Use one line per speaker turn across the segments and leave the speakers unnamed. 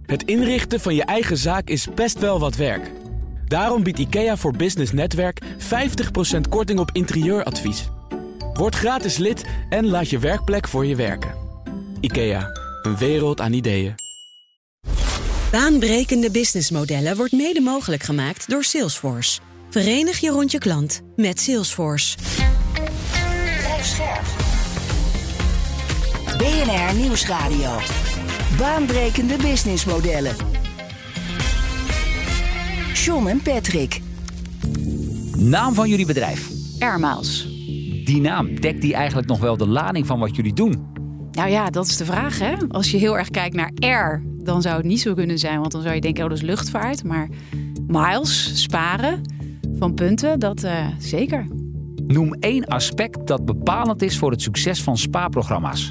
Het inrichten van je eigen zaak is best wel wat werk. Daarom biedt IKEA voor Business Netwerk 50% korting op interieuradvies. Word gratis lid en laat je werkplek voor je werken. IKEA, een wereld aan ideeën.
Baanbrekende businessmodellen wordt mede mogelijk gemaakt door Salesforce. Verenig je rond je klant met Salesforce.
Blijf scherp. BNR Nieuwsradio. Baanbrekende businessmodellen. John en Patrick.
Naam van jullie bedrijf?
Airmiles.
Die naam, dekt die eigenlijk nog wel de lading van wat jullie doen?
Nou ja, dat is de vraag, hè. Als je heel erg kijkt naar air, dan zou het niet zo kunnen zijn. Want dan zou je denken, dat is luchtvaart. Maar miles, sparen van punten, dat zeker.
Noem 1 aspect dat bepalend is voor het succes van spaarprogramma's.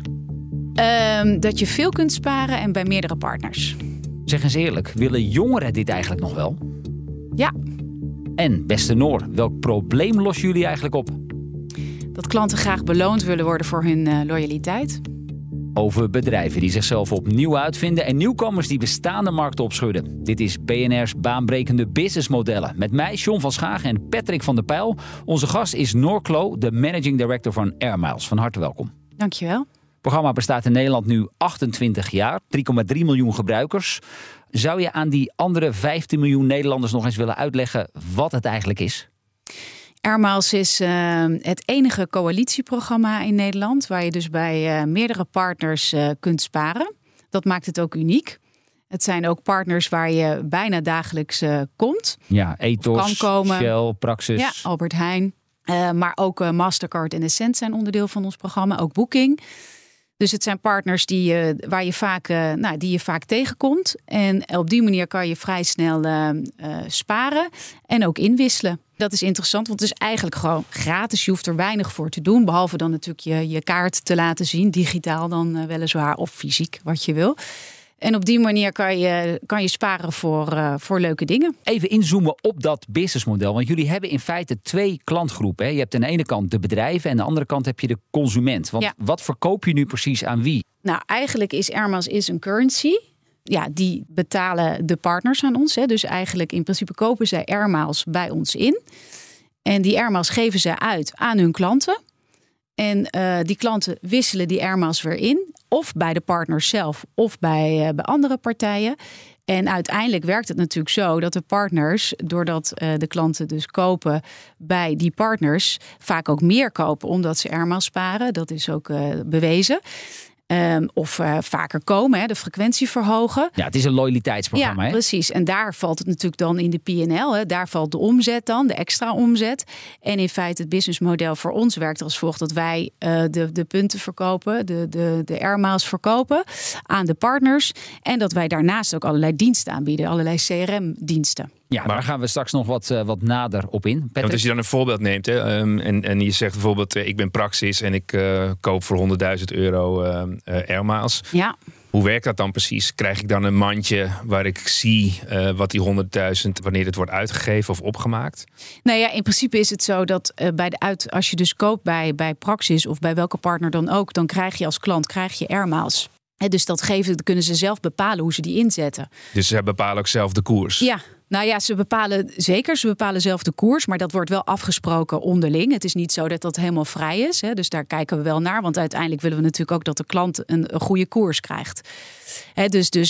Dat je veel kunt sparen en bij meerdere partners.
Zeg eens eerlijk, willen jongeren dit eigenlijk nog wel?
Ja.
En, beste Noor, welk probleem lossen jullie eigenlijk op?
Dat klanten graag beloond willen worden voor hun loyaliteit.
Over bedrijven die zichzelf opnieuw uitvinden en nieuwkomers die bestaande markten opschudden. Dit is BNR's baanbrekende businessmodellen. Met mij, John van Schagen en Patrick van der Pijl. Onze gast is Noor Klo, de managing director van Airmiles. Van harte welkom.
Dankjewel.
Het programma bestaat in Nederland nu 28 jaar. 3,3 miljoen gebruikers. Zou je aan die andere 15 miljoen Nederlanders nog eens willen uitleggen wat het eigenlijk is?
Airmiles is het enige coalitieprogramma in Nederland waar je dus bij meerdere partners kunt sparen. Dat maakt het ook uniek. Het zijn ook partners waar je bijna dagelijks komt.
Ja, Ethos,
kan komen.
Shell, Praxis.
Ja, Albert Heijn. Maar ook Mastercard en Essent zijn onderdeel van ons programma. Ook Booking. Dus het zijn partners die je vaak tegenkomt. En op die manier kan je vrij snel sparen en ook inwisselen. Dat is interessant, want het is eigenlijk gewoon gratis. Je hoeft er weinig voor te doen. Behalve dan natuurlijk je kaart te laten zien. Digitaal dan weliswaar of fysiek, wat je wil. En op die manier kan je sparen voor leuke dingen.
Even inzoomen op dat businessmodel. Want jullie hebben in feite 2 klantgroepen. Hè? Je hebt aan de ene kant de bedrijven en aan de andere kant heb je de consument. Want Wat verkoop je nu precies aan wie?
Nou, eigenlijk is Airmiles een currency. Ja, die betalen de partners aan ons. Hè. Dus eigenlijk in principe kopen zij Airmiles bij ons in. En die Airmiles geven zij uit aan hun klanten. En die klanten wisselen die Airmiles weer in. Of bij de partners zelf of bij andere partijen. En uiteindelijk werkt het natuurlijk zo dat de partners, doordat de klanten dus kopen bij die partners, vaak ook meer kopen omdat ze Airmiles sparen. Dat is ook bewezen. Of vaker komen, hè, de frequentie verhogen.
Ja, het is een loyaliteitsprogramma.
Ja,
hè?
Precies. En daar valt het natuurlijk dan in de P&L. Hè. Daar valt de omzet dan, de extra omzet. En in feite het businessmodel voor ons werkt als volgt. Dat wij de punten verkopen, de Airmiles verkopen aan de partners. En dat wij daarnaast ook allerlei diensten aanbieden. Allerlei CRM-diensten.
Ja, maar daar gaan we straks nog wat nader op in.
Ja, want als je dan een voorbeeld neemt en je zegt bijvoorbeeld ik ben Praxis en ik koop voor €100.000 Airmiles.
Ja.
Hoe werkt dat dan precies? Krijg ik dan een mandje waar ik zie wat die 100.000, wanneer het wordt uitgegeven of opgemaakt?
Nou ja, in principe is het zo dat als je dus koopt bij Praxis of bij welke partner dan ook, dan krijg je als klant Airmiles. Dus dat kunnen ze zelf bepalen hoe ze die inzetten.
Dus ze bepalen ook zelf de koers?
Ja. Nou ja, ze bepalen zelf de koers, maar dat wordt wel afgesproken onderling. Het is niet zo dat dat helemaal vrij is. Hè, dus daar kijken we wel naar, want uiteindelijk willen we natuurlijk ook dat de klant een goede koers krijgt. Hè,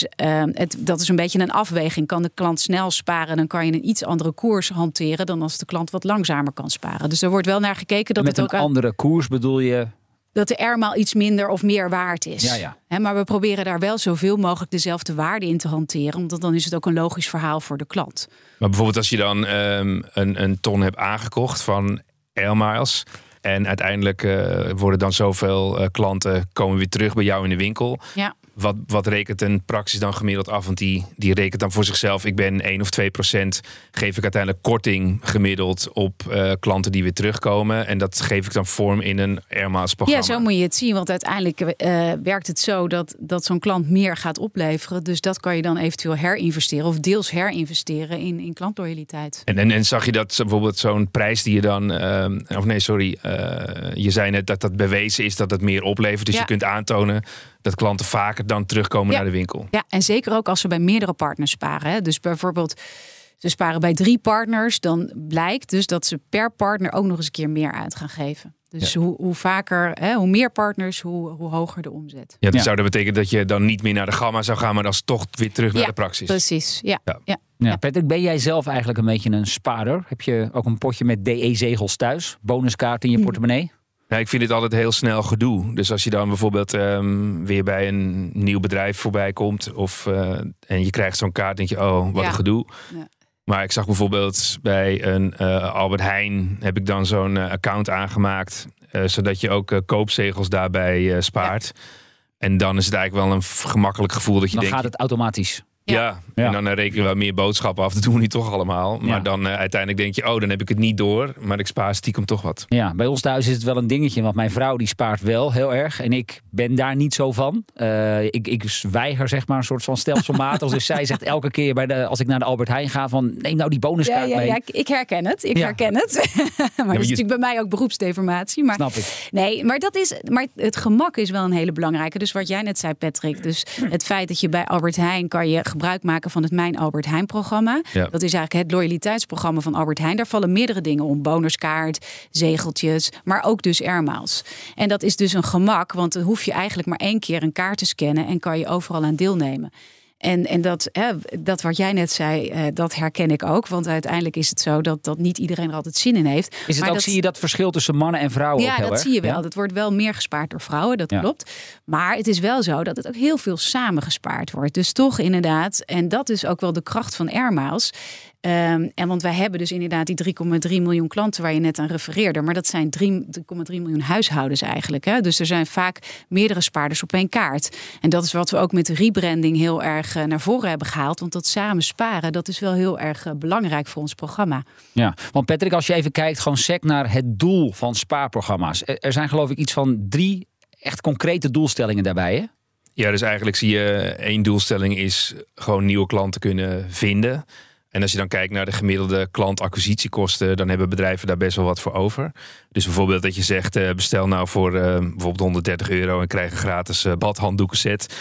dat is een beetje een afweging. Kan de klant snel sparen, dan kan je een iets andere koers hanteren dan als de klant wat langzamer kan sparen. Dus er wordt wel naar gekeken dat
met
het ook
een andere koers bedoel je?
Dat de Airmiles iets minder of meer waard is.
Ja.
Maar we proberen daar wel zoveel mogelijk dezelfde waarde in te hanteren. Want dan is het ook een logisch verhaal voor de klant.
Maar bijvoorbeeld als je dan een ton hebt aangekocht van Airmiles. En uiteindelijk worden dan zoveel klanten komen weer terug bij jou in de winkel.
Ja.
Wat rekent een Praxis dan gemiddeld af? Want die rekent dan voor zichzelf. Ik ben 1 of 2% geef ik uiteindelijk korting gemiddeld op klanten die weer terugkomen. En dat geef ik dan vorm in een Airmiles programma.
Ja, zo moet je het zien. Want uiteindelijk werkt het zo dat zo'n klant meer gaat opleveren. Dus dat kan je dan eventueel herinvesteren of deels herinvesteren in klantloyaliteit.
En zag je dat bijvoorbeeld zo'n prijs die je dan... je zei net dat bewezen is dat het meer oplevert. Dus je kunt aantonen dat klanten vaker dan terugkomen naar de winkel.
Ja, en zeker ook als ze bij meerdere partners sparen. Hè. Dus bijvoorbeeld, ze sparen bij 3 partners, dan blijkt dus dat ze per partner ook nog eens een keer meer uit gaan geven. Dus hoe vaker, hoe meer partners, hoe hoger de omzet.
Ja, dat zou dat betekenen dat je dan niet meer naar de gamma zou gaan, maar dan toch weer terug naar de praxis.
Precies. Ja.
Patrick, ben jij zelf eigenlijk een beetje een spaarder? Heb je ook een potje met DE-zegels thuis? Bonuskaart in je portemonnee?
Nou, ik vind dit altijd heel snel gedoe. Dus als je dan bijvoorbeeld weer bij een nieuw bedrijf voorbij komt en je krijgt zo'n kaart, denk je, wat een gedoe. Ja. Maar ik zag bijvoorbeeld bij een Albert Heijn heb ik dan zo'n account aangemaakt, zodat je ook koopzegels daarbij spaart. Ja. En dan is het eigenlijk wel een gemakkelijk gevoel dat je denkt,
gaat het automatisch.
Ja, en dan reken je wel meer boodschappen af. Dat doen we nu toch allemaal. Maar dan uiteindelijk denk je, dan heb ik het niet door. Maar ik spaar stiekem toch wat.
Ja, bij ons thuis is het wel een dingetje. Want mijn vrouw die spaart wel heel erg. En ik ben daar niet zo van. Ik weiger zeg maar een soort van stelselmatig. Dus zij zegt elke keer als ik naar de Albert Heijn ga van neem nou die bonuskaart mee.
Ja, ik herken het. Herken het. Maar dat is natuurlijk bij mij ook beroepsdeformatie. Maar,
snap ik.
Nee, maar het gemak is wel een hele belangrijke. Dus wat jij net zei, Patrick. Dus het feit dat je bij Albert Heijn kan je gebruik maken van het Mijn Albert Heijn programma. Ja. Dat is eigenlijk het loyaliteitsprogramma van Albert Heijn. Daar vallen meerdere dingen om. Bonuskaart, zegeltjes, maar ook dus airmiles. En dat is dus een gemak, want dan hoef je eigenlijk maar 1 keer een kaart te scannen en kan je overal aan deelnemen. En dat wat jij net zei, dat herken ik ook. Want uiteindelijk is het zo dat niet iedereen er altijd zin in heeft.
Is het zie je dat verschil tussen mannen en vrouwen?
Ja, dat zie je wel. Het wordt wel meer gespaard door vrouwen, dat klopt. Maar het is wel zo dat het ook heel veel samen gespaard wordt. Dus toch inderdaad, en dat is ook wel de kracht van airmiles. Want wij hebben dus inderdaad die 3,3 miljoen klanten waar je net aan refereerde. Maar dat zijn 3,3 miljoen huishoudens eigenlijk. Hè? Dus er zijn vaak meerdere spaarders op 1 kaart. En dat is wat we ook met de rebranding heel erg naar voren hebben gehaald. Want dat samen sparen, dat is wel heel erg belangrijk voor ons programma. Ja,
want Patrick, als je even kijkt gewoon sec naar het doel van spaarprogramma's. Er zijn geloof ik iets van 3 echt concrete doelstellingen daarbij, hè?
Ja, dus eigenlijk zie je 1 doelstelling is gewoon nieuwe klanten kunnen vinden. En als je dan kijkt naar de gemiddelde klantacquisitiekosten, dan hebben bedrijven daar best wel wat voor over. Dus bijvoorbeeld dat je zegt, bestel nou voor bijvoorbeeld €130 en krijg een gratis badhanddoeken set.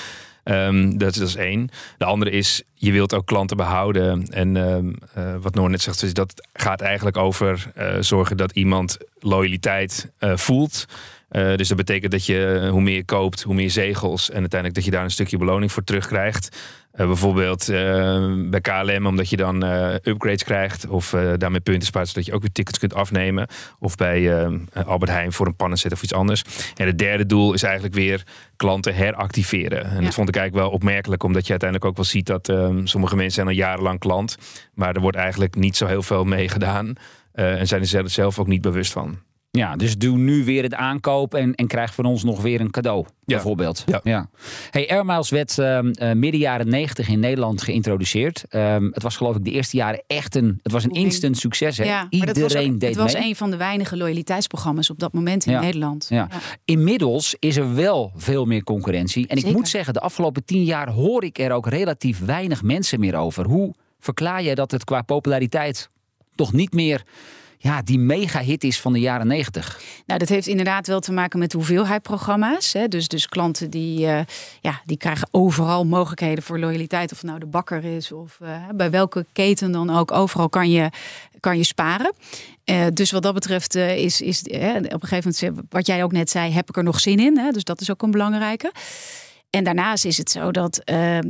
Dat is 1. De andere is, je wilt ook klanten behouden. En wat Noor net zegt, dat gaat eigenlijk over zorgen dat iemand loyaliteit voelt. Dus dat betekent dat je hoe meer koopt, hoe meer zegels. En uiteindelijk dat je daar een stukje beloning voor terugkrijgt. Bijvoorbeeld bij KLM, omdat je dan upgrades krijgt. Of daarmee punten spaart, zodat je ook weer tickets kunt afnemen. Of bij Albert Heijn voor een pannenset of iets anders. En het derde doel is eigenlijk weer klanten heractiveren. En dat vond ik eigenlijk wel opmerkelijk. Omdat je uiteindelijk ook wel ziet dat sommige mensen zijn al jarenlang klant. Maar er wordt eigenlijk niet zo heel veel mee gedaan. En zijn er zelf ook niet bewust van.
Ja, dus doe nu weer het aankoop en krijg van ons nog weer een cadeau, bijvoorbeeld. Ja. Hey, airmiles werd midden jaren 90 in Nederland geïntroduceerd. Het was geloof ik de eerste jaren echt een instant succes. Hè?
Ja,
Iedereen deed
het was een van de weinige loyaliteitsprogramma's op dat moment in Nederland.
Ja. Ja. Inmiddels is er wel veel meer concurrentie. En ik moet zeggen, de afgelopen 10 jaar hoor ik er ook relatief weinig mensen meer over. Hoe verklaar je dat het qua populariteit toch niet meer die mega-hit is van de jaren 90?
Nou, dat heeft inderdaad wel te maken met de hoeveelheid programma's. Hè. Dus klanten die krijgen overal mogelijkheden voor loyaliteit. Of het nou de bakker is of bij welke keten dan ook. Overal kan je sparen. Dus wat dat betreft is op een gegeven moment, wat jij ook net zei, heb ik er nog zin in. Hè. Dus dat is ook een belangrijke. En daarnaast is het zo dat,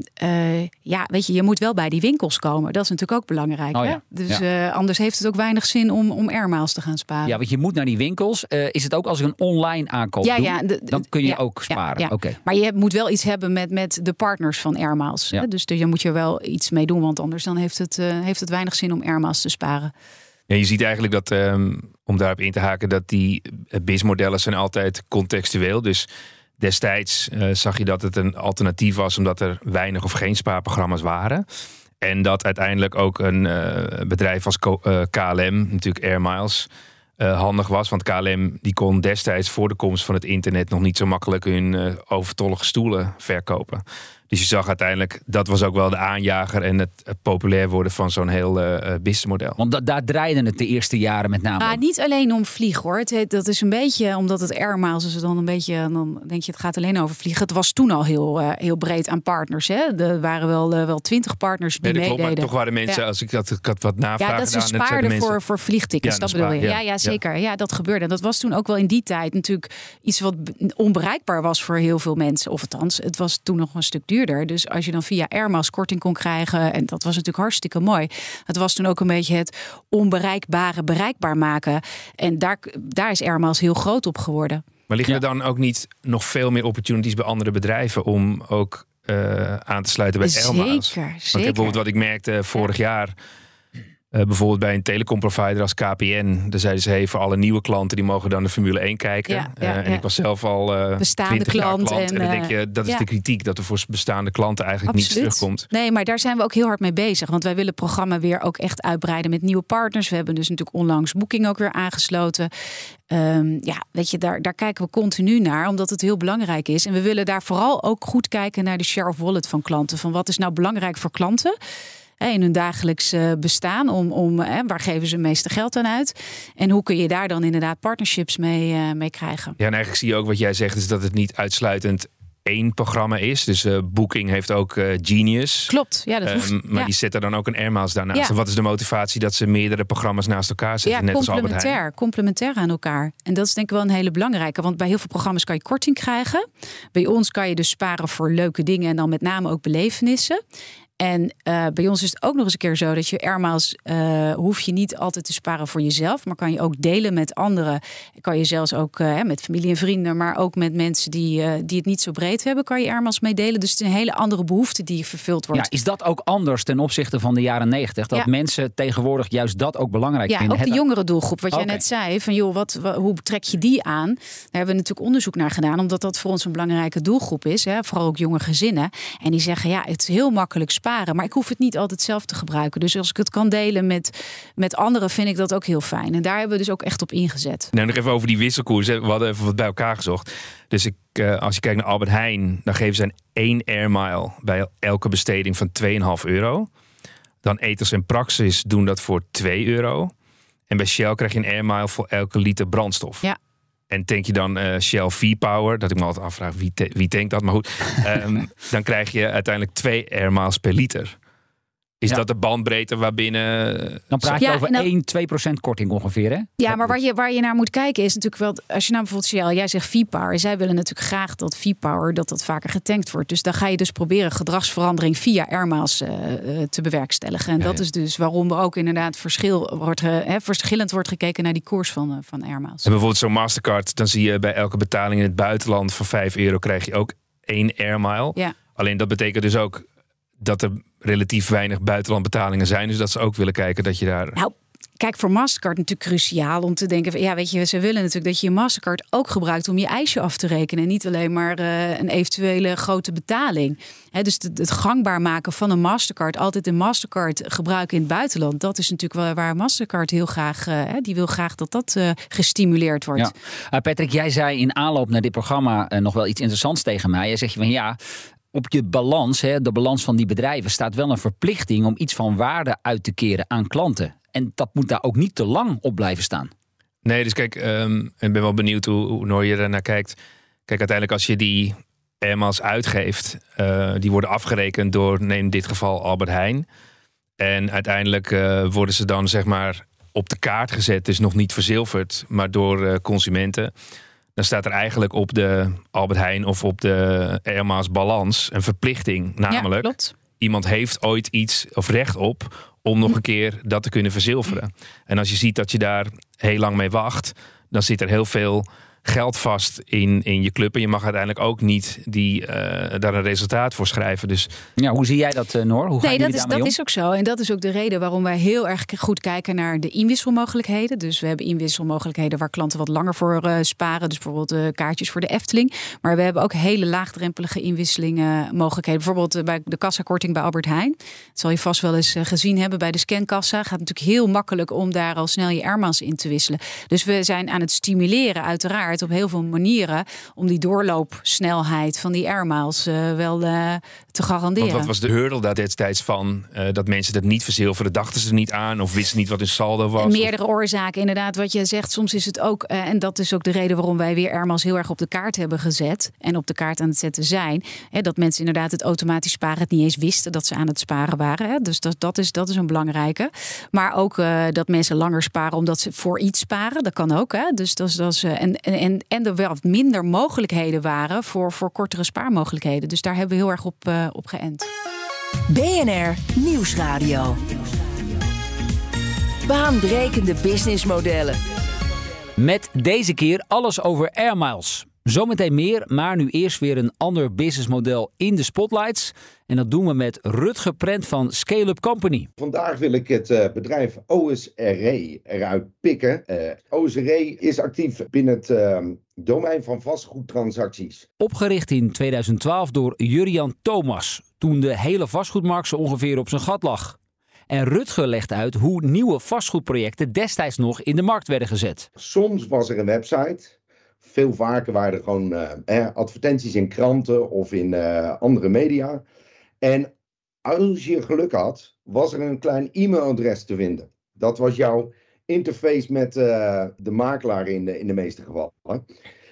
je moet wel bij die winkels komen. Dat is natuurlijk ook belangrijk.
Oh,
hè?
ja.
Dus anders heeft het ook weinig zin om airmiles te gaan sparen.
Ja, want je moet naar die winkels. Is het ook als ik een online aankoop doe, dan kun je ook sparen?
Ja.
Okay.
Maar je moet wel iets hebben met de partners van airmiles.
Ja.
Dus je moet er wel iets mee doen, want anders dan heeft het weinig zin om airmiles te sparen.
Ja, je ziet eigenlijk dat, om daarop in te haken, dat die BIS-modellen zijn altijd contextueel. Dus destijds zag je dat het een alternatief was omdat er weinig of geen spaarprogramma's waren. En dat uiteindelijk ook een bedrijf als KLM, natuurlijk airmiles, handig was. Want KLM die kon destijds voor de komst van het internet nog niet zo makkelijk hun overtollige stoelen verkopen. Dus je zag uiteindelijk, dat was ook wel de aanjager en het populair worden van zo'n heel businessmodel.
Want daar draaide het de eerste jaren met name om.
Niet alleen om vliegen hoor. Dat is een beetje, omdat het air miles is dan een beetje, dan denk je het gaat alleen over vliegen. Het was toen al heel breed aan partners. Hè? Er waren wel 20 partners die meededen.
Maar toch waren mensen, als ik had wat navragen
dat ze spaarden voor vliegtickets, dat bedoel je. Ja, zeker. Ja, dat gebeurde. Dat was toen ook wel in die tijd natuurlijk iets wat onbereikbaar was voor heel veel mensen. Of althans, het was toen nog een stuk duurder. Dus als je dan via Air Miles korting kon krijgen, en dat was natuurlijk hartstikke mooi. Het was toen ook een beetje het onbereikbare bereikbaar maken. En daar is Air Miles heel groot op geworden.
Maar liggen er dan ook niet nog veel meer opportunities bij andere bedrijven om ook aan te sluiten bij Air Miles?
Zeker.
Want bijvoorbeeld wat ik merkte vorig jaar, bijvoorbeeld bij een telecomprovider als KPN. Daar zeiden ze, voor alle nieuwe klanten, die mogen dan de Formule 1 kijken. En ik was zelf al
bestaande klant.
En dan denk je, dat is de kritiek, dat er voor bestaande klanten eigenlijk niets terugkomt.
Nee, maar daar zijn we ook heel hard mee bezig. Want wij willen het programma weer ook echt uitbreiden met nieuwe partners. We hebben dus natuurlijk onlangs Booking ook weer aangesloten. Weet je, daar kijken we continu naar, omdat het heel belangrijk is. En we willen daar vooral ook goed kijken naar de share of wallet van klanten. Van wat is nou belangrijk voor klanten in hun dagelijks bestaan, waar geven ze het meeste geld aan uit? En hoe kun je daar dan inderdaad partnerships mee krijgen?
Ja, en eigenlijk zie je ook wat jij zegt, is dat het niet uitsluitend één programma is. Dus Booking heeft ook Genius.
Klopt, ja, dat hoeft.
Maar die zet er dan ook een Air Miles daarnaast. Ja. En wat is de motivatie dat ze meerdere programma's naast elkaar zetten?
Ja, net complementair aan elkaar. En dat is denk ik wel een hele belangrijke. Want bij heel veel programma's kan je korting krijgen. Bij ons kan je dus sparen voor leuke dingen en dan met name ook belevenissen. En bij ons is het ook nog eens een keer zo dat je Air Miles hoef je niet altijd te sparen voor jezelf, maar kan je ook delen met anderen. Kan je zelfs ook met familie en vrienden, maar ook met mensen die het niet zo breed hebben, kan je Air Miles meedelen. Dus het is een hele andere behoefte die vervuld wordt.
Ja, is dat ook anders ten opzichte van de jaren 90? Dat mensen tegenwoordig juist dat ook belangrijk vinden?
Ja, ook de jongere doelgroep. Wat jij net zei, van joh, hoe trek je die aan? Daar hebben we natuurlijk onderzoek naar gedaan, omdat dat voor ons een belangrijke doelgroep is. Vooral ook jonge gezinnen. En die zeggen, het is heel makkelijk sparen. Maar ik hoef het niet altijd zelf te gebruiken. Dus als ik het kan delen met anderen, vind ik dat ook heel fijn. En daar hebben we dus ook echt op ingezet.
Nou, nog even over die wisselkoers. We hadden even wat bij elkaar gezocht. Dus als je kijkt naar Albert Heijn, dan geven ze 1 Air Mile bij elke besteding van €2,5. Dan Ethos en Praxis doen dat voor €2. En bij Shell krijg je een Air Mile voor elke liter brandstof.
Ja.
En tank je dan Shell V-Power, dat ik me altijd afvraag wie tankt dat, maar goed. Dan krijg je uiteindelijk 2 Air Miles per liter. Is dat de bandbreedte waarbinnen...
Dan praat je over 1-2% korting ongeveer, hè?
Ja, maar waar je naar moet kijken is natuurlijk wel, als je nou bijvoorbeeld Shell, jij zegt V-Power. Zij willen natuurlijk graag dat V-Power, dat vaker getankt wordt. Dus dan ga je dus proberen gedragsverandering via Air Miles te bewerkstelligen. En dat is dus waarom er ook inderdaad verschillend wordt gekeken naar die koers van Air Miles.
En bijvoorbeeld zo'n Mastercard, dan zie je bij elke betaling in het buitenland van €5 krijg je ook 1 Air Mile. Ja. Alleen dat betekent dus ook dat er relatief weinig buitenlandbetalingen zijn. Dus dat ze ook willen kijken dat je daar...
Nou, kijk, voor Mastercard natuurlijk cruciaal om te denken... ze willen natuurlijk dat je je Mastercard ook gebruikt om je ijsje af te rekenen. En niet alleen maar een eventuele grote betaling. Dus het gangbaar maken van een Mastercard, altijd een Mastercard gebruiken in het buitenland. Dat is natuurlijk wel waar Mastercard heel graag... die wil graag dat gestimuleerd wordt.
Ja. Patrick, jij zei in aanloop naar dit programma nog wel iets interessants tegen mij. Jij zegt van op je balans, de balans van die bedrijven, staat wel een verplichting om iets van waarde uit te keren aan klanten. En dat moet daar ook niet te lang op blijven staan.
Nee, dus kijk, ik ben wel benieuwd hoe Noor je daarnaar kijkt. Kijk, uiteindelijk als je die Air Miles uitgeeft, die worden afgerekend door, neem in dit geval Albert Heijn. En uiteindelijk worden ze dan zeg maar op de kaart gezet, dus nog niet verzilverd, maar door consumenten. Dan staat er eigenlijk op de Albert Heijn of op de Air Miles balans een verplichting. Namelijk, iemand heeft ooit iets of recht op om nog een keer dat te kunnen verzilveren. En als je ziet dat je daar heel lang mee wacht, dan zit er heel veel geld vast in je club. En je mag uiteindelijk ook niet daar een resultaat voor schrijven. Dus...
Ja, hoe zie jij dat, Noor? Hoe gaan jullie daarmee om?
Dat is ook zo. En dat is ook de reden waarom wij heel erg goed kijken naar de inwisselmogelijkheden. Dus we hebben inwisselmogelijkheden waar klanten wat langer voor sparen. Dus bijvoorbeeld kaartjes voor de Efteling. Maar we hebben ook hele laagdrempelige inwisselingen mogelijkheden. Bijvoorbeeld bij de kassakorting bij Albert Heijn. Dat zal je vast wel eens gezien hebben bij de scankassa. Gaat natuurlijk heel makkelijk om daar al snel je Air Miles in te wisselen. Dus we zijn aan het stimuleren uiteraard kaart op heel veel manieren om die doorloopsnelheid van die airmiles wel te garanderen.
Want wat was de hurdle daar destijds van? Dat mensen dat niet verzilveren, dachten ze er niet aan of wisten niet wat hun saldo was?
Meerdere oorzaken, inderdaad. Wat je zegt, soms is het ook, en dat is ook de reden waarom wij weer airmiles heel erg op de kaart hebben gezet en op de kaart aan het zetten zijn. Dat mensen inderdaad het automatisch sparen het niet eens wisten dat ze aan het sparen waren. Dus dat is een belangrijke. Maar ook dat mensen langer sparen omdat ze voor iets sparen. Dat kan ook. Dus en er wel wat minder mogelijkheden waren voor kortere spaarmogelijkheden. Dus daar hebben we heel erg op geënt.
BNR Nieuwsradio. Baanbrekende businessmodellen.
Met deze keer alles over airmiles. Zometeen meer, maar nu eerst weer een ander businessmodel in de spotlights. En dat doen we met Rutger Prent van Scale-up Company.
Vandaag wil ik het bedrijf OSRE eruit pikken. OSRE is actief binnen het domein van vastgoedtransacties.
Opgericht in 2012 door Jurjan Thomas, toen de hele vastgoedmarkt zo ongeveer op zijn gat lag. En Rutger legt uit hoe nieuwe vastgoedprojecten destijds nog in de markt werden gezet.
Soms was er een website. Veel vaker waren er gewoon advertenties in kranten of in andere media. En als je geluk had, was er een klein e-mailadres te vinden. Dat was jouw interface met de makelaar in de meeste gevallen.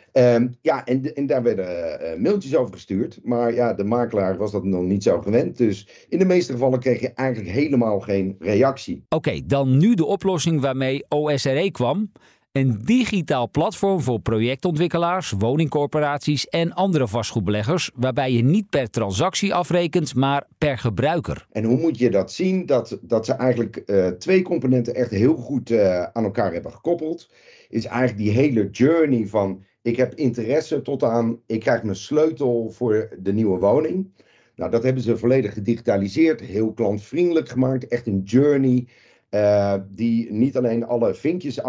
En daar werden mailtjes over gestuurd. Maar ja, de makelaar was dat nog niet zo gewend. Dus in de meeste gevallen kreeg je eigenlijk helemaal geen reactie.
Oké, dan nu de oplossing waarmee OSRE kwam. Een digitaal platform voor projectontwikkelaars, woningcorporaties en andere vastgoedbeleggers, waarbij je niet per transactie afrekent, maar per gebruiker.
En hoe moet je dat zien? Dat ze eigenlijk twee componenten echt heel goed aan elkaar hebben gekoppeld. Is eigenlijk die hele journey van ik heb interesse tot aan ik krijg mijn sleutel voor de nieuwe woning. Nou, dat hebben ze volledig gedigitaliseerd, heel klantvriendelijk gemaakt, echt een journey. Die niet alleen alle vinkjes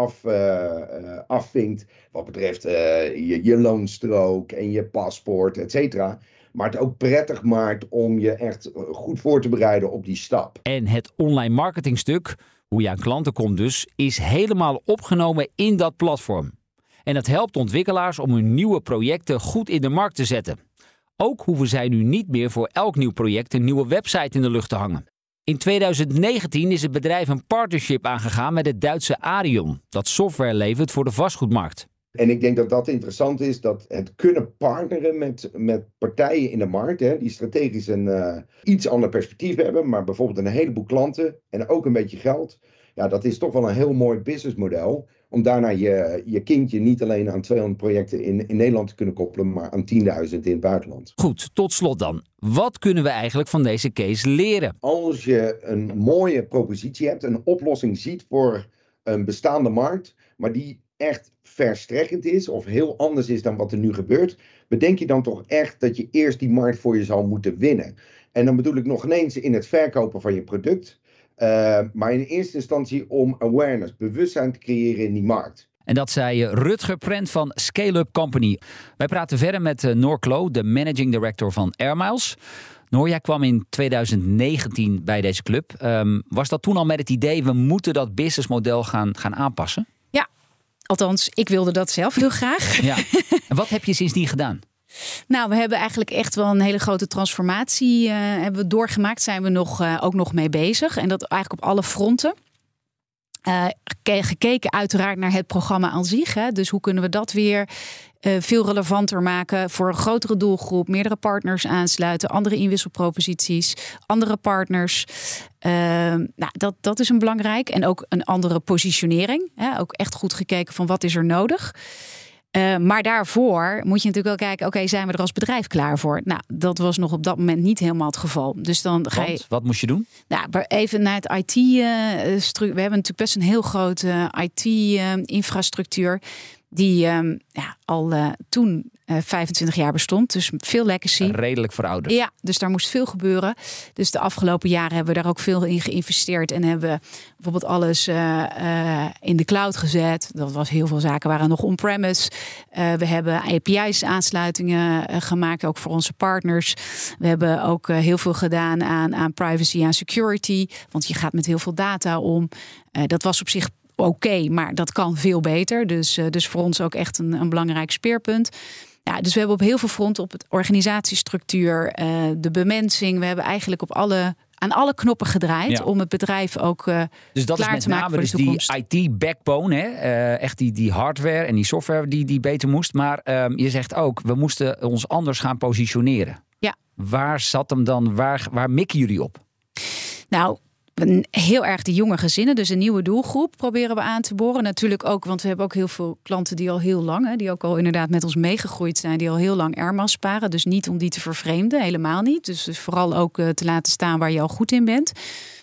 afvinkt wat betreft je loonstrook en je paspoort, et cetera. Maar het ook prettig maakt om je echt goed voor te bereiden op die stap.
En het online marketingstuk, hoe je aan klanten komt dus, is helemaal opgenomen in dat platform. En dat helpt ontwikkelaars om hun nieuwe projecten goed in de markt te zetten. Ook hoeven zij nu niet meer voor elk nieuw project een nieuwe website in de lucht te hangen. In 2019 is het bedrijf een partnership aangegaan met het Duitse Arion, dat software levert voor de vastgoedmarkt.
En ik denk dat dat interessant is, dat het kunnen partneren met partijen in de markt, die strategisch een iets ander perspectief hebben, maar bijvoorbeeld een heleboel klanten en ook een beetje geld. Ja, dat is toch wel een heel mooi businessmodel om daarna je kindje niet alleen aan 200 projecten in Nederland te kunnen koppelen, maar aan 10.000 in het buitenland.
Goed, tot slot dan. Wat kunnen we eigenlijk van deze case leren?
Als je een mooie propositie hebt, een oplossing ziet voor een bestaande markt, maar die echt verstrekkend is of heel anders is dan wat er nu gebeurt, bedenk je dan toch echt dat je eerst die markt voor je zal moeten winnen. En dan bedoel ik nog ineens in het verkopen van je product. Maar in eerste instantie om awareness, bewustzijn te creëren in die markt.
En dat zei Rutger Prent van Scale-up Company. Wij praten verder met Noor Klo, de managing director van Airmiles. Noor, jij kwam in 2019 bij deze club. Was dat toen al met het idee, we moeten dat businessmodel gaan aanpassen?
Ja, althans, ik wilde dat zelf heel graag.
Ja. En wat heb je sindsdien gedaan?
Nou, we hebben eigenlijk echt wel een hele grote transformatie hebben we doorgemaakt. Zijn we ook nog mee bezig. En dat eigenlijk op alle fronten. Gekeken uiteraard naar het programma aan zich. Dus hoe kunnen we dat weer veel relevanter maken voor een grotere doelgroep. Meerdere partners aansluiten. Andere inwisselproposities. Andere partners. Dat is een belangrijk. En ook een andere positionering. Ook echt goed gekeken van wat is er nodig. Maar daarvoor moet je natuurlijk wel kijken, oké, zijn we er als bedrijf klaar voor? Nou, dat was nog op dat moment niet helemaal het geval. Dus dan ga je.
Wat moest je doen?
Nou, even naar het IT. We hebben natuurlijk best een heel grote IT-infrastructuur. Die al toen 25 jaar bestond. Dus veel legacy.
Redelijk verouderd.
Ja, dus daar moest veel gebeuren. Dus de afgelopen jaren hebben we daar ook veel in geïnvesteerd. En hebben we bijvoorbeeld alles in de cloud gezet. Dat was heel veel zaken waren nog on-premise. We hebben API's aansluitingen gemaakt. Ook voor onze partners. We hebben ook heel veel gedaan aan privacy en security. Want je gaat met heel veel data om. Dat was op zich oké, maar dat kan veel beter. Dus voor ons ook echt een belangrijk speerpunt. Ja, dus we hebben op heel veel fronten, op het organisatiestructuur, de bemensing. We hebben eigenlijk aan alle knoppen gedraaid om het bedrijf ook
dus dat
klaar
is
te maken voor de toekomst.
Dus die IT-backbone, echt die hardware en die software die beter moest. Maar je zegt ook, we moesten ons anders gaan positioneren.
Ja.
Waar zat hem dan? Waar mikken jullie op?
Nou, heel erg de jonge gezinnen. Dus een nieuwe doelgroep proberen we aan te boren. Natuurlijk ook, want we hebben ook heel veel klanten die al heel lang, die ook al inderdaad met ons meegegroeid zijn, die al heel lang Airmiles sparen. Dus niet om die te vervreemden, helemaal niet. Dus vooral ook te laten staan waar je al goed in bent.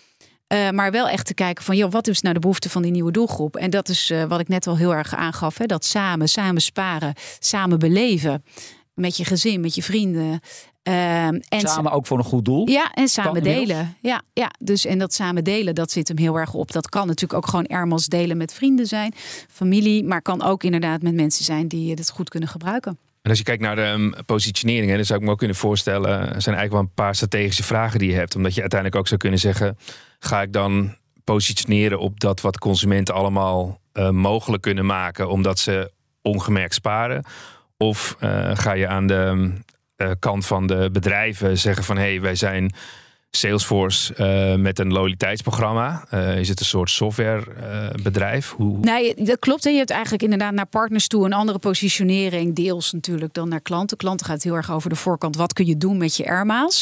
Maar wel echt te kijken van, wat is nou de behoefte van die nieuwe doelgroep? En dat is wat ik net al heel erg aangaf. Hè, dat samen sparen, samen beleven. Met je gezin, met je vrienden. En
samen ook voor een goed doel?
Ja, en samen delen. Ja, dus en dat samen delen, dat zit hem heel erg op. Dat kan natuurlijk ook gewoon Airmiles delen met vrienden zijn, familie. Maar kan ook inderdaad met mensen zijn die het goed kunnen gebruiken.
En als je kijkt naar de positionering, dan zou ik me ook kunnen voorstellen, er zijn eigenlijk wel een paar strategische vragen die je hebt. Omdat je uiteindelijk ook zou kunnen zeggen, ga ik dan positioneren op dat wat consumenten allemaal mogelijk kunnen maken, omdat ze ongemerkt sparen? Of ga je aan de kant van de bedrijven zeggen van, hey, wij zijn Salesforce met een loyaliteitsprogramma. Is het een soort softwarebedrijf?
Nee, dat klopt. Je hebt eigenlijk inderdaad naar partners toe een andere positionering. Deels natuurlijk dan naar klanten. Klanten gaat heel erg over de voorkant. Wat kun je doen met je Airmiles?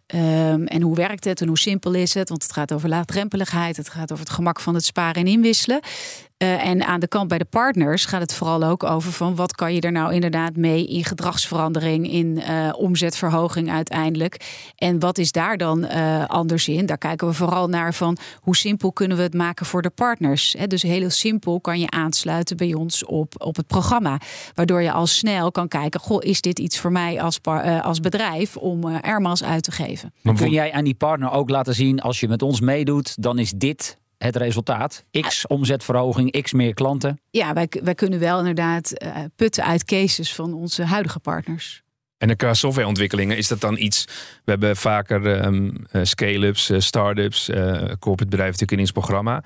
En hoe werkt het en hoe simpel is het? Want het gaat over laagdrempeligheid. Het gaat over het gemak van het sparen en inwisselen. En aan de kant bij de partners gaat het vooral ook over van, wat kan je er nou inderdaad mee in gedragsverandering, in omzetverhoging uiteindelijk. En wat is daar dan anders in? Daar kijken we vooral naar van, hoe simpel kunnen we het maken voor de partners. Dus heel simpel kan je aansluiten bij ons op het programma. Waardoor je al snel kan kijken, is dit iets voor mij als bedrijf om Airmiles uit te geven.
Maar kun jij aan die partner ook laten zien, als je met ons meedoet, dan is dit het resultaat? X omzetverhoging, X meer klanten?
Ja, wij kunnen wel inderdaad putten uit cases van onze huidige partners.
En qua softwareontwikkelingen is dat dan iets. We hebben vaker scale-ups, start-ups, corporate bedrijven natuurlijk in ons programma.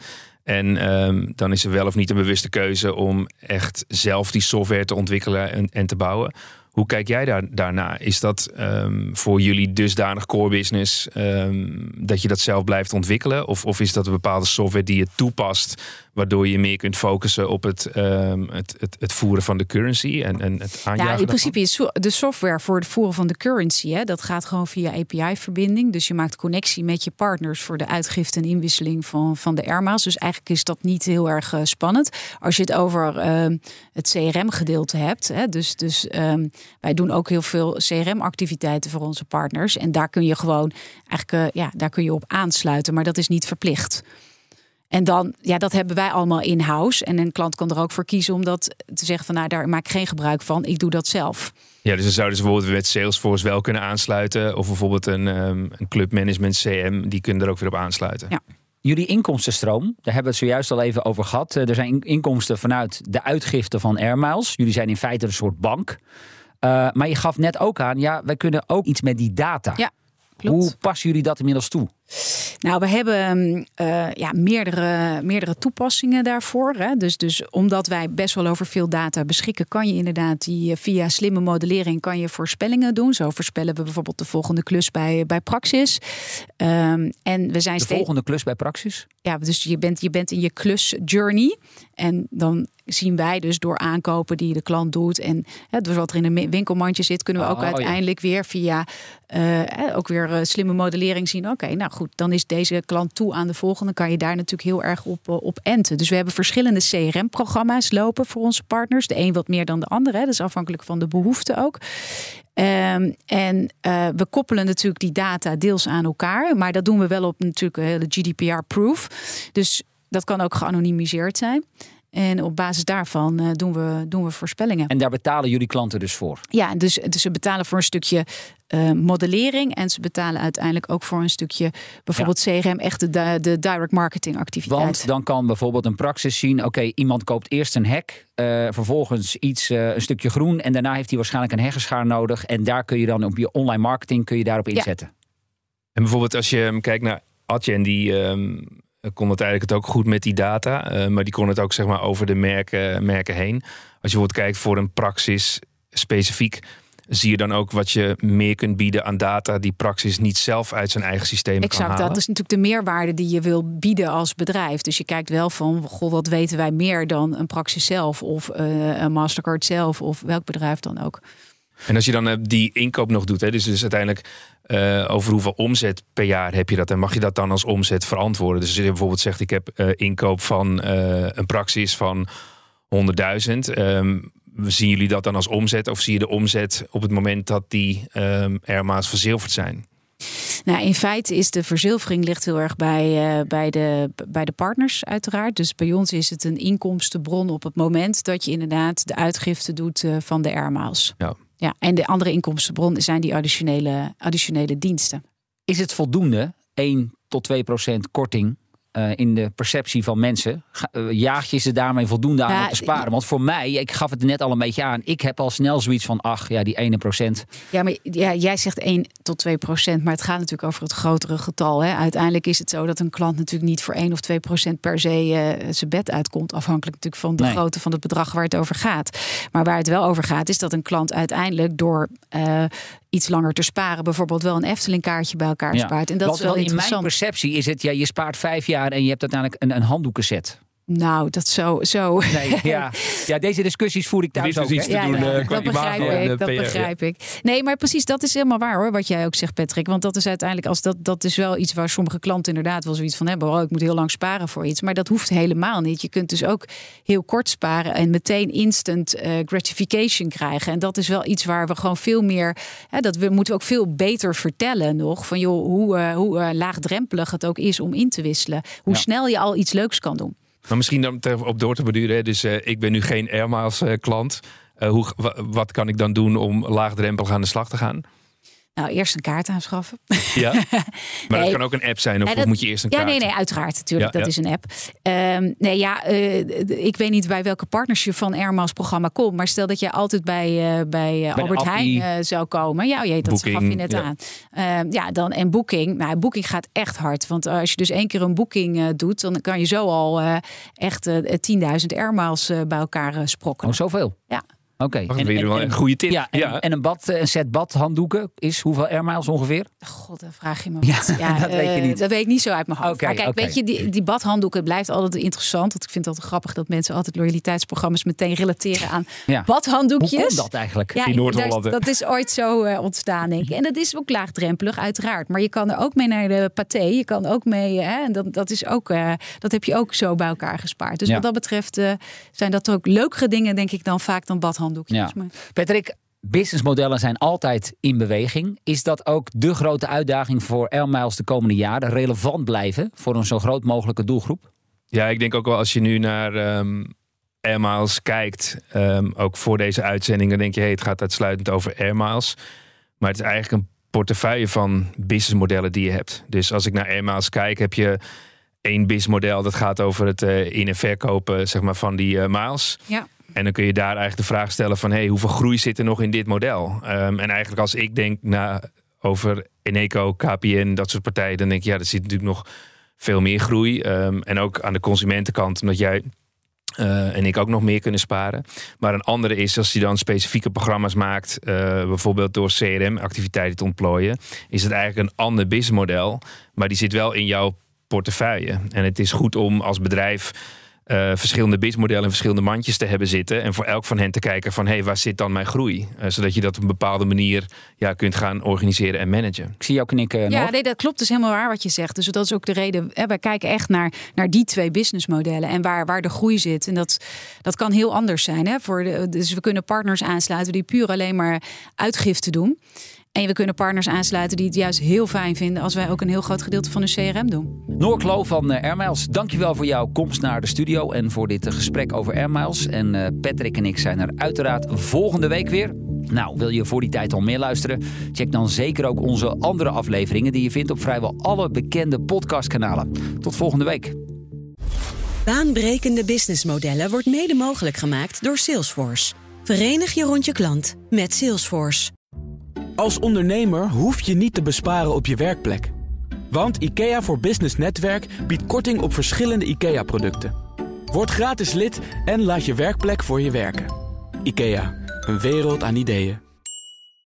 En dan is er wel of niet een bewuste keuze om echt zelf die software te ontwikkelen en te bouwen. Hoe kijk jij daarna? Is dat voor jullie dusdanig core business dat je dat zelf blijft ontwikkelen? Of is dat een bepaalde software die je toepast, waardoor je meer kunt focussen op het voeren van de currency en het aanjagen?
Ja, in principe is de software voor het voeren van de currency, dat gaat gewoon via API-verbinding. Dus je maakt connectie met je partners voor de uitgifte en inwisseling van de Airmiles. Dus eigenlijk is dat niet heel erg spannend. Als je het over het CRM-gedeelte hebt, dus wij doen ook heel veel CRM-activiteiten voor onze partners. En daar kun je gewoon daar kun je op aansluiten. Maar dat is niet verplicht. En dan, dat hebben wij allemaal in-house. En een klant kan er ook voor kiezen om dat te zeggen van, daar maak ik geen gebruik van. Ik doe dat zelf. Ja,
dus dan zouden ze bijvoorbeeld met Salesforce wel kunnen aansluiten. Of bijvoorbeeld een club management CM, die kunnen er ook weer op aansluiten.
Ja.
Jullie inkomstenstroom, daar hebben we het zojuist al even over gehad. Er zijn inkomsten vanuit de uitgifte van Airmiles. Jullie zijn in feite een soort bank. Maar je gaf net ook aan, wij kunnen ook iets met die data.
Ja, klopt.
Hoe passen jullie dat inmiddels toe?
Nou, we hebben meerdere toepassingen daarvoor. Hè. Dus omdat wij best wel over veel data beschikken, kan je inderdaad die via slimme modellering kan je voorspellingen doen. Zo voorspellen we bijvoorbeeld de volgende klus bij Praxis. En we zijn
volgende klus bij Praxis?
Ja, dus je bent in je klus-journey. En dan zien wij dus door aankopen die de klant doet en dus wat er in een winkelmandje zit, kunnen we ook uiteindelijk weer via ook weer slimme modellering zien. Oké, nou goed, dan is deze klant toe aan de volgende. Kan je daar natuurlijk heel erg op enten. Dus we hebben verschillende CRM-programma's lopen voor onze partners. De een wat meer dan de andere. Dat is afhankelijk van de behoefte ook. We koppelen natuurlijk die data deels aan elkaar. Maar dat doen we wel op natuurlijk een hele GDPR-proof. Dus dat kan ook geanonimiseerd zijn. En op basis daarvan doen we voorspellingen.
En daar betalen jullie klanten dus voor?
Ja, dus ze betalen voor een stukje modellering. En ze betalen uiteindelijk ook voor een stukje bijvoorbeeld CRM, echt de direct marketing activiteit.
Want dan kan bijvoorbeeld een Praxis zien, iemand koopt eerst een hek, vervolgens een stukje groen en daarna heeft hij waarschijnlijk een heggenschaar nodig. En daar kun je dan op je online marketing daarop inzetten.
En bijvoorbeeld als je kijkt naar Adyen, die kon uiteindelijk het ook goed met die data. Maar die kon het ook zeg maar over de merken heen. Als je bijvoorbeeld kijkt voor een Praxis specifiek, zie je dan ook wat je meer kunt bieden aan data die Praxis niet zelf uit zijn eigen systeem kan halen.
Exact, dat is natuurlijk de meerwaarde die je wil bieden als bedrijf. Dus je kijkt wel van, goh, wat weten wij meer dan een Praxis zelf of een Mastercard zelf of welk bedrijf dan ook.
En als je dan die inkoop nog doet, dus uiteindelijk over hoeveel omzet per jaar heb je dat en mag je dat dan als omzet verantwoorden? Dus als je bijvoorbeeld zegt, ik heb inkoop van een Praxis van 100.000. Zien jullie dat dan als omzet of zie je de omzet op het moment dat die airmiles verzilverd zijn?
Nou, in feite is de verzilvering ligt heel erg bij de partners uiteraard. Dus bij ons is het een inkomstenbron op het moment dat je inderdaad de uitgifte doet van de airmiles. Ja, en de andere inkomstenbron zijn die additionele diensten.
Is het voldoende, 1 tot 2% korting in de perceptie van mensen? Jaag je ze daarmee voldoende aan om te sparen? Want voor mij, ik gaf het net al een beetje aan, ik heb al snel zoiets van, die 1%.
Ja, maar jij zegt 1 tot 2%, maar het gaat natuurlijk over het grotere getal. Hè? Uiteindelijk is het zo dat een klant natuurlijk niet voor 1 of 2% per se zijn bed uitkomt. Afhankelijk natuurlijk van de grootte van het bedrag waar het over gaat. Maar waar het wel over gaat, is dat een klant uiteindelijk door iets langer te sparen, bijvoorbeeld wel een Efteling kaartje bij elkaar spaart. En dat is wel interessant.
In mijn perceptie is het, je spaart 5 jaar en je hebt uiteindelijk een handdoekenset.
Nou, dat zo.
Nee, ja, deze discussies voer ik thuis ook.
Iets te doen,
dat begrijp ik. Nee, maar precies, dat is helemaal waar hoor, wat jij ook zegt, Patrick. Want dat is uiteindelijk, dat is wel iets waar sommige klanten inderdaad wel zoiets van hebben. Ik moet heel lang sparen voor iets. Maar dat hoeft helemaal niet. Je kunt dus ook heel kort sparen en meteen instant gratification krijgen. En dat is wel iets waar we gewoon veel meer, dat moeten we ook veel beter vertellen nog. Van joh, hoe laagdrempelig het ook is om in te wisselen. Hoe snel je al iets leuks kan doen.
Maar misschien dan op door te beduren. Dus ik ben nu geen airmiles klant. Wat kan ik dan doen om laagdrempelig aan de slag te gaan?
Nou, eerst een kaart aanschaffen.
Ja, maar dat kan ook een app zijn of moet je eerst een kaart?
Nee, uiteraard. Natuurlijk, dat is een app. Ik weet niet bij welke partners je van Airmiles programma komt. Maar stel dat jij altijd bij Albert Heijn zou komen. Dat gaf je net aan. En Booking. Nou, Booking gaat echt hard. Want als je dus 1 keer een boeking doet, dan kan je zo al echt 10.000 Airmiles bij elkaar sprokkelen.
Oh, zoveel?
Ja.
Oké.
Dat is wel een goede tip.
Ja, en een set badhanddoeken is hoeveel airmiles ongeveer?
God, dan vraag je me wat.
Dat weet je niet.
Dat weet ik niet zo uit mijn hoofd.
Okay,
maar kijk, weet je, die badhanddoeken blijft altijd interessant. Want ik vind het altijd grappig dat mensen altijd loyaliteitsprogramma's meteen relateren aan badhanddoekjes.
Hoe komt dat eigenlijk?
In Noord-Holland.
Dat is ooit zo ontstaan, denk ik. En dat is ook laagdrempelig, uiteraard. Maar je kan er ook mee naar de paté. Je kan ook mee, en dat is ook, dat heb je ook zo bij elkaar gespaard. Dus wat dat betreft zijn dat ook leukere dingen, denk ik, dan vaak dan badhanddoekjes.
Ja. Patrick, businessmodellen zijn altijd in beweging. Is dat ook de grote uitdaging voor airmiles de komende jaren? Relevant blijven voor een zo groot mogelijke doelgroep? Ja,
ik denk ook wel als je nu naar airmiles kijkt, ook voor deze uitzending, dan denk je, het gaat uitsluitend over airmiles. Maar het is eigenlijk een portefeuille van businessmodellen die je hebt. Dus als ik naar airmiles kijk, heb je 1 businessmodel dat gaat over het in- en verkopen zeg maar, van die miles. Ja. En dan kun je daar eigenlijk de vraag stellen van, hoeveel groei zit er nog in dit model? En eigenlijk als ik denk over Eneco, KPN, dat soort partijen, dan denk ik, er zit natuurlijk nog veel meer groei. En ook aan de consumentenkant, omdat jij en ik ook nog meer kunnen sparen. Maar een andere is, als je dan specifieke programma's maakt, bijvoorbeeld door CRM-activiteiten te ontplooien, is het eigenlijk een ander businessmodel, maar die zit wel in jouw portefeuille. En het is goed om als bedrijf verschillende businessmodellen en verschillende mandjes te hebben zitten. En voor elk van hen te kijken van, waar zit dan mijn groei? Zodat je dat op een bepaalde manier kunt gaan organiseren en managen. Ik zie jou knikken.
Ja, nee, dat klopt. Dus helemaal waar wat je zegt. Dus dat is ook de reden. Wij kijken echt naar die 2 businessmodellen en waar de groei zit. En dat kan heel anders zijn. Hè? Dus we kunnen partners aansluiten die puur alleen maar uitgifte doen. En we kunnen partners aansluiten die het juist heel fijn vinden als wij ook een heel groot gedeelte van hun CRM doen.
Noor Kloo van Airmiles, dankjewel voor jouw komst naar de studio en voor dit gesprek over Airmiles. En Patrick en ik zijn er uiteraard volgende week weer. Nou, wil je voor die tijd al meer luisteren? Check dan zeker ook onze andere afleveringen die je vindt op vrijwel alle bekende podcastkanalen. Tot volgende week.
Baanbrekende businessmodellen wordt mede mogelijk gemaakt door Salesforce. Verenig je rond je klant met Salesforce.
Als ondernemer hoef je niet te besparen op je werkplek. Want IKEA voor Business Netwerk biedt korting op verschillende IKEA-producten. Word gratis lid en laat je werkplek voor je werken. IKEA, een wereld aan ideeën.